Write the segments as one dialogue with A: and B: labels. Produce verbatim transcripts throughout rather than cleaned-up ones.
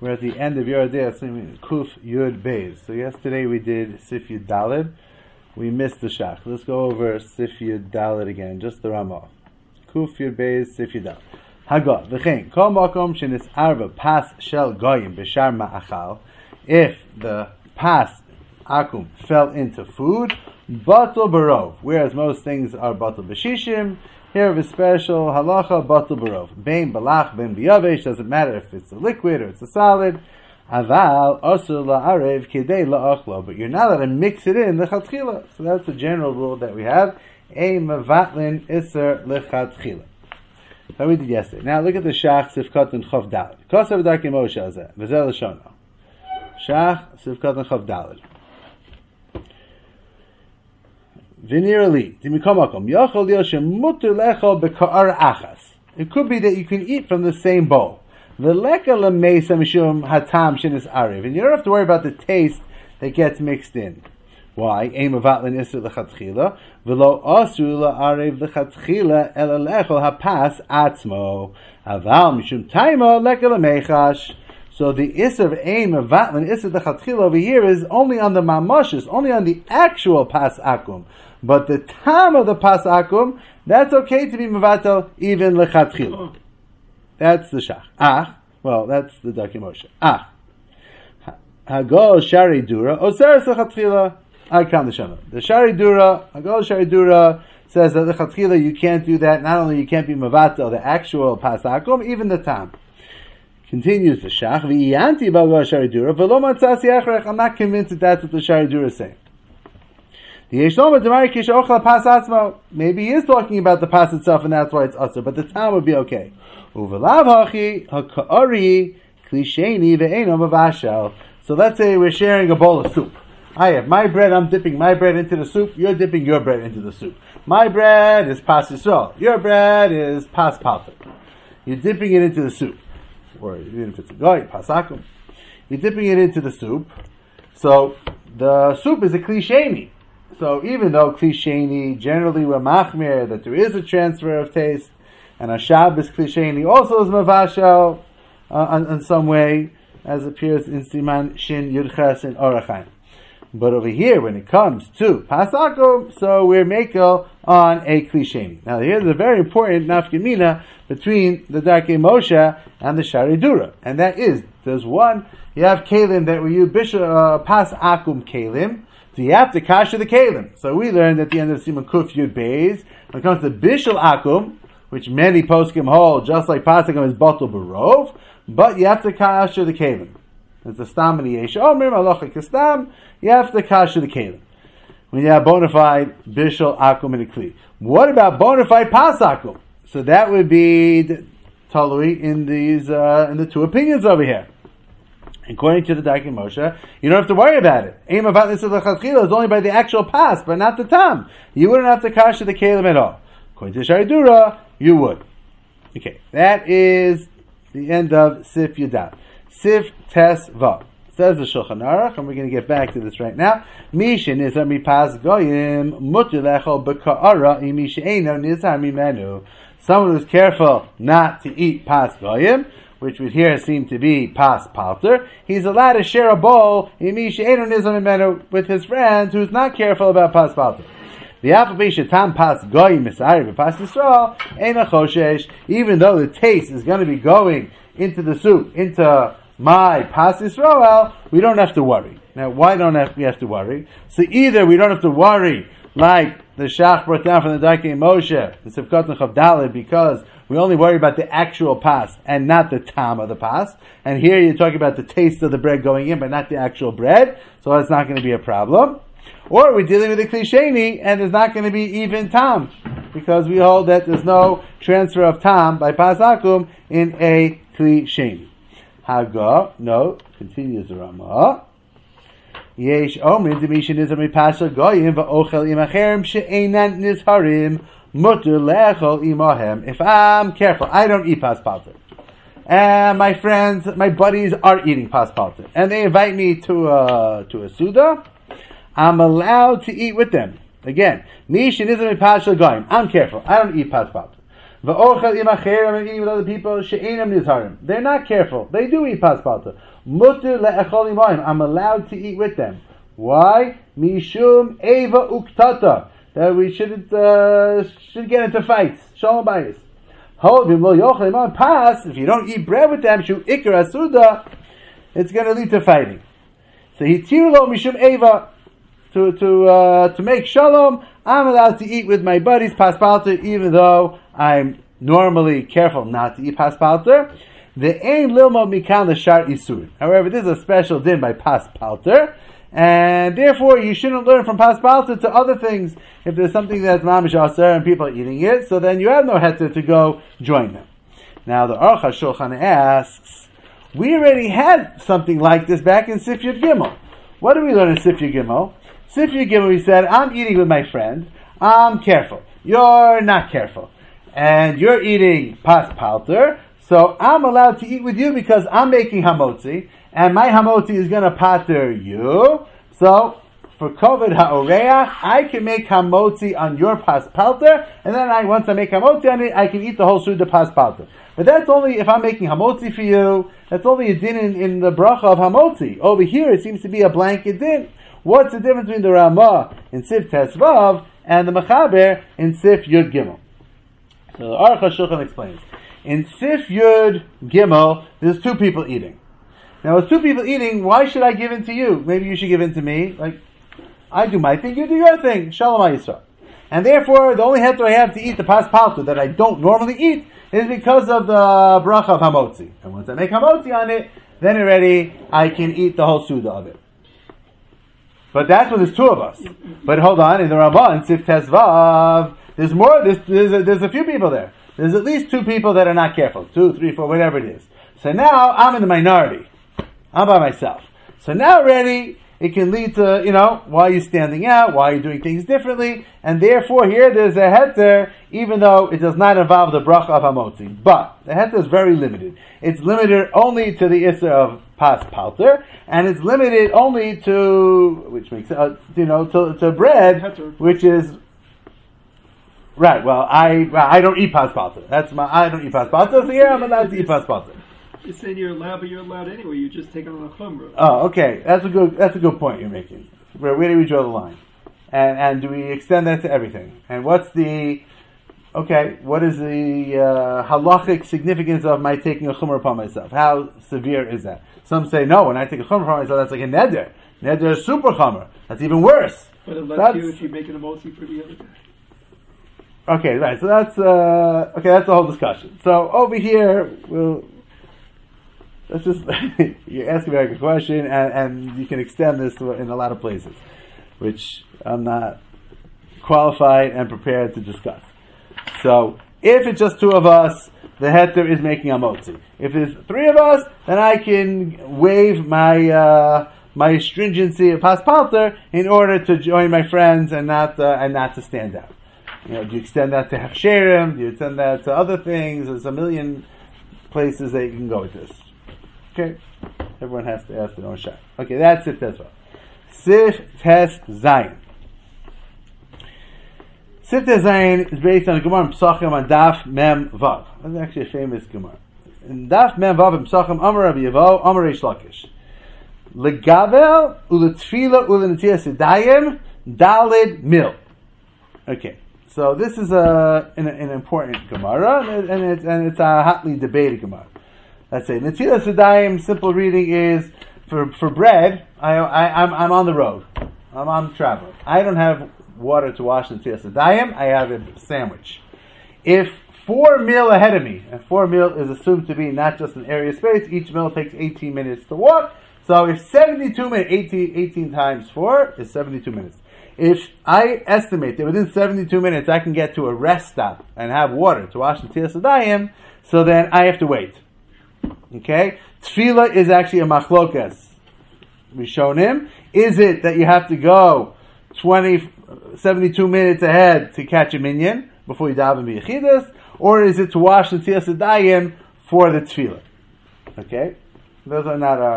A: We're at the end of Yerodei Kuf Yud Beis. So yesterday we did Sif Yud Daled. We missed the Shach. Let's go over Sif Yud Daled again, just the Ramah. Kuf Yud Beis, Sif Yud Daled. Hagot, v'chein, kol makom shenis arva pas shel goyim b'shar ma'achal. If the pas akum fell into food, batul barov. Whereas most things are batul b'shishim, here of a special halacha batul barov. Bein balach, bein biyavesh, doesn't matter if it's a liquid or it's a solid. Aval asur la'arev kidei la'achlo, but you're not allowed to mix it in lechatchila. So that's the general rule that we have. Ein mevatlin iser lechatchila. That we did yesterday. Now look at the Shach Sifkat and Chav Daled. Kosav Darkei Moshe Azeh. V'zeh L'shono. Shach Sifkat and Chav Daled. V'nir li. D'mikom makom. Yochol lio shemuter lecho b'ka'ar achas. It could be that you can eat from the same bowl. V'leka l'meisa mishum hatam shenis arev. And you don't have to worry about the taste that gets mixed in. Why? Ein mevatlin iser lechatchila, v'lo asru la'arev lechatchila ela lechol hapas atzmo, aval mishum taima leka lemechash. So the iser of ein mevatlin iser lechatchila over here is only on the mamoshes, only on the actual pas akum. But the time of the pas akum, that's okay to be mevatel even lechatchila. That's the shach. Ah, well, that's the Darkei Moshe. Ah, hagol shari dura oseres lechatchila. I count the Shana. The Shari Dura, Agol Shari Dura says that the Chatchila you can't do that. Not only you can't be Mavatel, the actual Pasakum, even the Tam. Continues the Shach. V'yanti b'Agol Shari Dura, v'lo matzasi achrech. I'm not convinced that that's what the Shari Dura is saying. Maybe he is talking about the Pas itself, and that's why it's Asr, but the Tam would be okay. Uvelav hachi haka'ari klisheni ve'eno mavashel. So let's say we're sharing a bowl of soup. I have my bread, I'm dipping my bread into the soup, you're dipping your bread into the soup. My bread is pas yisrael, your bread is pas palter. You're dipping it into the soup. Or even if it's a goy, pas akum. You're dipping it into the soup. So, the soup is a klisheni. So, even though klisheni, generally we're machmir, that there is a transfer of taste, and a Shabbos klisheni also is mavashel, uh, in, in some way, as appears in Siman Shin Yudches in Orachayim. But over here, when it comes to Pasakum, so we're makel on a klisheni. Now here's a very important nafkamina between the Darkei Moshe and the Shari Dura. And that is, there's one, you have kalim that we use bishul, uh, Pasakum kalim, so you have to kasher the kalim. So we learned at the end of Siman Kuf Yud Beis, when it comes to bishul akum, which many poskim hold, just like Pasakum is batul barov, but you have to kasher the kalim. It's a stam and yesh omer malacha kastam. You have to kasher the kalim when you have bona fide bishul akum and a kli. What about bona fide pas akum? So that would be talui in these uh, in the two opinions over here. According to the Darkei Moshe, you don't have to worry about it. Aim about this is only by the actual pas, but not the tam. You wouldn't have to kasher the kalim at all. According to Shari Dura, you would. Okay, that is the end of Sif Yudat. Sif Tes Vav. Says the Shulchan Aruch, and we're going to get back to this right now. Mishin is a mipas goyim mutter lechol b'ka'ara imisha eino nizar mimenu. Someone who's careful not to eat pas goyim, which would here seem to be pas palter, he's allowed to share a bowl imisha eino nizar mimenu with his friend who's not careful about pas palter. The afapisha tam pas goyim misari v'pas yisrael eina choshesh. Even though the taste is going to be going into the soup, into my pas Yisrael, we don't have to worry. Now, why don't we have to worry? So either we don't have to worry, like the Shach brought down from the Darkei Moshe, the Sifkat and Chav Daled, because we only worry about the actual pas and not the tam of the pas. And here you're talking about the taste of the bread going in, but not the actual bread. So that's not going to be a problem. Or we're dealing with a klisheni, and there's not going to be even tam, because we hold that there's no transfer of tam by pas akum in a klisheni. Haga, no, continues the Ramah. Yesh omrim demishin nizar mipasha goyim va'ochel imacherem she'enan nizharim mutter lechol imahem. If I'm careful, I don't eat pas palter, and my friends, my buddies are eating pas palter, and they invite me to a to a suda, I'm allowed to eat with them. Again, mishin nizar mipasha goyim. I'm careful, I don't eat pas palter. V'ochel im acherim, and eating with other people, she'enam nizharim. They're not careful. They do eat paspalta. Mutter le'echol imayim. I'm allowed to eat with them. Why? Mishum eva uktata. That we shouldn't uh, should get into fights. Shalom bayis. Hold lo yochel imayim pas. If you don't eat bread with them, shu ikar asuda, it's going to lead to fighting. So hitir lo mishum eva. To to uh, to make shalom, I'm allowed to eat with my buddies paspalter, even though I'm normally careful not to eat paspalter. The ain lilmo mikan l'shar isur. However, this is a special din by paspalter, and therefore you shouldn't learn from paspalter to other things. If there's something that's mamish aser and people are eating it, so then you have no heter to go join them. Now the Aruch HaShulchan asks, we already had something like this back in Sif Yud Gimel. What did we learn in Sif Yud Gimel? Sif Yud Gimel, we said, I'm eating with my friend. I'm careful. You're not careful. And you're eating pas palter. So I'm allowed to eat with you because I'm making hamotzi. And my hamotzi is going to pater you. So, for kovid ha'oreach, I can make hamotzi on your pas palter. And then I, once I make hamotzi on it, I can eat the whole suda pas palter. But that's only if I'm making hamotzi for you. That's only a din in, in the bracha of hamotzi. Over here, it seems to be a blanket din. What's the difference between the Ramah in Sif Tesvav and the Mechaber in Sif Yud Gimel? So the Aruch HaShulchan explains. In Sif Yud Gimel, there's two people eating. Now, with two people eating, why should I give in to you? Maybe you should give in to me. Like, I do my thing, you do your thing. Shalom HaYisrael. And therefore, the only heter I have to eat the pas paltu that I don't normally eat is because of the bracha of Hamotzi. And once I make Hamotzi on it, then already I can eat the whole Suda of it. But that's when there's two of us. But hold on, in the Ramah, in Sif Tesvav, there's more, there's, there's, a, there's a few people there. There's at least two people that are not careful. Two, three, four, whatever it is. So now, I'm in the minority. I'm by myself. So now already, it can lead to, you know, why are you standing out? Why are you doing things differently? And therefore, here there's a heter, even though it does not involve the bracha of Hamotzi. But, the heter is very limited. It's limited only to the issur of pas palter, and it's limited only to, which makes, uh, you know, to, to bread, which is, right, well, I I don't eat pas palter. That's my, I don't eat pas palter, so here I'm allowed to eat pas palter.
B: You're saying you're allowed, but you're allowed anyway. You just take it on a chumrah.
A: Oh, okay. That's a good. That's a good point you're making. Where, where do we draw the line? And and do we extend that to everything? And what's the okay? What is the uh, halachic significance of my taking a chumrah upon myself? How severe is that? Some say no. When I take a chumrah upon myself, that's like a neder. Neder is super chumrah. That's even worse.
B: But it lets
A: that's,
B: you if you make an emoji for the other day.
A: Okay, right. So that's uh, okay. That's the whole discussion. So over here, we'll. That's just, you're asking a very good question, and, and you can extend this to, in a lot of places, which I'm not qualified and prepared to discuss. So, if it's just two of us, the heter is making a motzi. If there's three of us, then I can waive my uh, my stringency of paspalter in order to join my friends and not uh, and not to stand out. You know, do you extend that to hafsherim? Do you extend that to other things? There's a million places that you can go with this. Okay, everyone has to ask their own shot. Okay, that's Sif Tesvav. Sif Tes Zayin. Sif Tes Zayin is based on the Gemara in Pesachim on Daf Mem Vav. That's actually a famous Gemara. In Daf Mem Vav in Pesachim, Amar Rabbi Yevo, Amar Reish Lakish. Legavel uletfila ulenetiyas sedayim dalid mil. Okay, so this is a an, an important Gemara, and, and it's and it's a hotly debated Gemara. Let's say Netilas Sedayim, simple reading is for for bread. I, I I'm I'm on the road. I'm on travel. I don't have water to wash Netilas Sedayim. I have a sandwich. If four meal ahead of me, and four meal is assumed to be not just an area space. Each meal takes eighteen minutes to walk. So if seventy-two minutes, eighteen, eighteen times four is seventy-two minutes. If I estimate that within seventy-two minutes I can get to a rest stop and have water to wash Netilas Sedayim, so then I have to wait. Okay? Tefillah is actually a machlokas. We've shown him. Is it that you have to go twenty, seventy-two minutes ahead to catch a minyan before you daven b'yechidus? Or is it to wash the Netilas Sedayim for the tefillah? Okay? Those are not our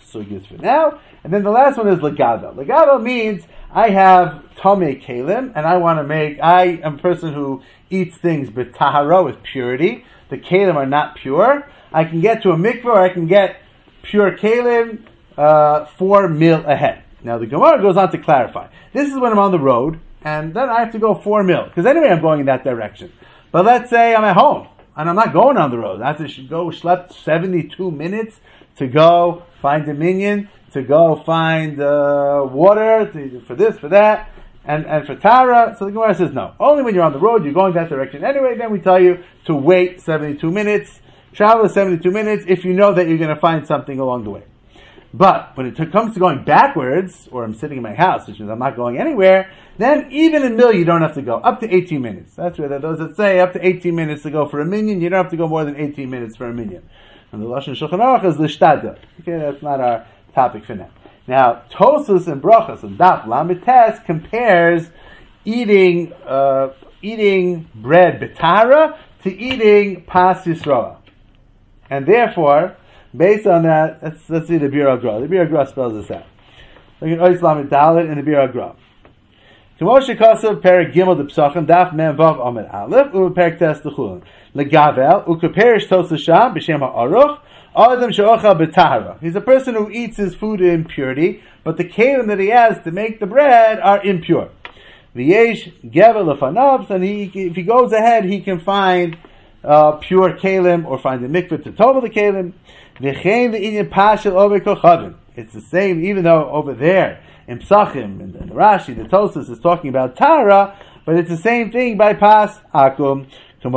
A: sugyas for now. And then the last one is legavel. Legavel means I have tamei kalim, and I want to make, I am a person who eats things b'tahara, with purity. The kalim are not pure. I can get to a mikveh, or I can get pure kalim uh, four mil ahead. Now the Gemara goes on to clarify. This is when I'm on the road, and then I have to go four mil, because anyway I'm going in that direction. But let's say I'm at home, and I'm not going on the road. I have to go schlep seventy-two minutes to go find a minion, to go find uh, water, to, for this, for that, and, and for Tara. So the Gemara says no. Only when you're on the road, you're going that direction anyway, then we tell you to wait seventy-two minutes, travel seventy-two minutes, if you know that you're going to find something along the way. But when it t- comes to going backwards, or I'm sitting in my house, which means I'm not going anywhere, then even in mil you don't have to go. Up to eighteen minutes. That's where those that say up to eighteen minutes to go for a minion, you don't have to go more than eighteen minutes for a minion. And the Lashon Shulchan Aruch is l'shtadel. Okay, that's not our topic for now. Now, Tosus and Brachas and Daf Lamed Tes compares eating uh, eating bread betara to eating pas Yisroel. And therefore, based on that, let's, let's see the Bir Agra. The Bir Agra spells this out. Look at Ois Lamed Dalet and the Bir Agra. K'moshe Kasav Perek Gimel de Psachim Daf Mem Vav Amid Aleph U Perek Tes L'Chulin Legavel U Kaperish Tosus Sham B'Shem HaAruch Adam She'ochel B'Tahara. He's a person who eats his food in purity, but the kalim that he has to make the bread are impure. V'yesh Gevel Lefanav, and he, if he goes ahead, he can find uh, pure kalim, or find the mikveh to tovel the kalim. V'chein V'inyan Pashel Over Kochavim. It's the same, even though over there in Psachim and, and Rashi, the Tosas is talking about Tara, but it's the same thing by Pas Akum. The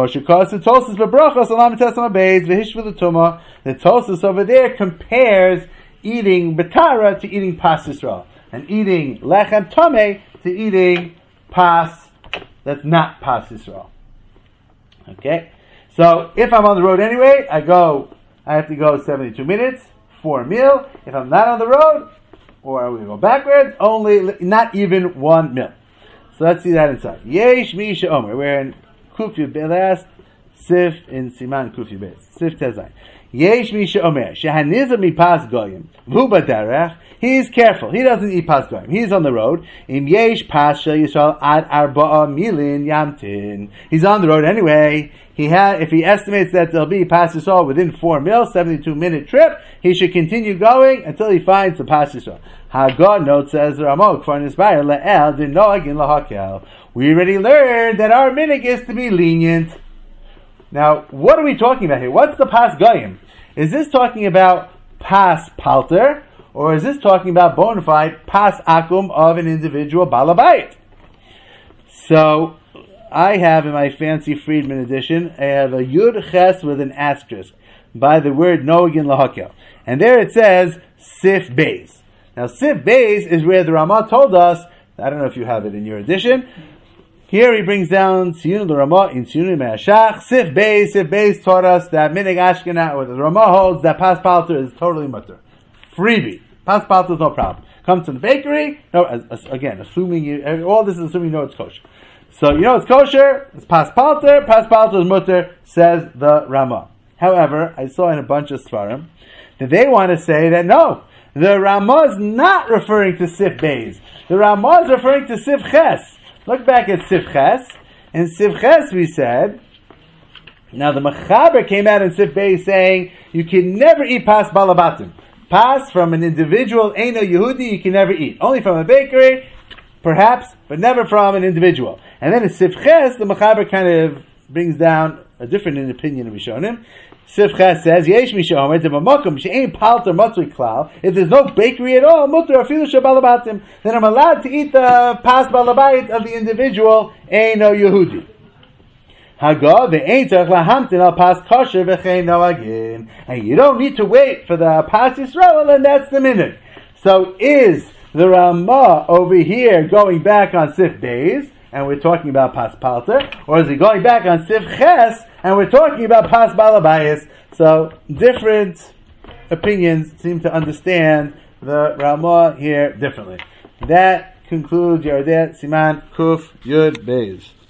A: Tosas over there compares eating Betara to eating Pas Yisrael, and eating Lechem Tameh to eating Pas that's not Pas Yisrael. Okay? So, if I'm on the road anyway, I go, I have to go seventy-two minutes, four mil. If I'm not on the road, or we go backwards, only, not even one mil. So let's see that inside. Yesh Misha Omer. We're in Kufyu Belas, Sif in Siman Kufyu Belas. Sif Tezayin. Yesh Misha Omer. Shehaniza mi pas goyim. V'hu baderech. He's careful. He doesn't eat pas goyim. He's on the road. Im yesh pas shel Yisrael ad arba'a milin yamtin. He's on the road anyway. He had, if he estimates that there'll be pas Yisrael within four mil, seventy-two minute trip, he should continue going until he finds the pas Yisrael. Hagad note says Ramok for inspire le'el din noagin lahakel. We already learned that our minig is to be lenient. Now, what are we talking about here? What's the pas goyim? Is this talking about pas palter, or is this talking about bona fide pas akum of an individual balabayit? So, I have in my fancy Friedman edition, I have a yud ches with an asterisk by the word noagin lahakel, and there it says sif beis. Now, Sif Beis is where the Ramah told us, I don't know if you have it in your edition, here he brings down Tziyun the Ramah in Tziyun Me'ashach, Sif Beis, Sif Beis taught us that Minig Ashkenaz, or the Ramah holds that Pas Palter is totally mutter. Freebie. Pas Palter is no problem. Come to the bakery, no, as, as, again, assuming you, all this is assuming you know it's kosher. So, you know it's kosher, it's Pas Palter, Pas Palter is mutter, says the Ramah. However, I saw in a bunch of Svarim that they want to say that no, the Ramah is not referring to Sif Beis. The Ramah is referring to Sif Ches. Look back at Sif Ches. In Sif Ches we said, now the Mechaber came out in Sif Beis saying, you can never eat Pas Balabatim. Pas from an individual, Eino Yehudi, you can never eat. Only from a bakery, perhaps, but never from an individual. And then in Sif Ches, the Mechaber kind of brings down a different opinion of Rishonim. Sif Ches says, Yesh mi she'omer, de b'makom, she'ein palter matzui klal, if there's no bakery at all, mutter afilu she'balabatim, then I'm allowed to eat the pas balabayit of the individual, Eino Yehudi. Hagah, ve'ein tzarech lahamtin al pas kosher v'chein noagin. And you don't need to wait for the pas Yisrael, and that's the minhag. So is the Ramah over here going back on Sif Beis, and we're talking about Pas Palter, or is he going back on Sif Ches, and we're talking about Pas Balabayis? So, different opinions seem to understand the Ramah here differently. That concludes Yoreh De'ah Siman Kuf Yud Beis.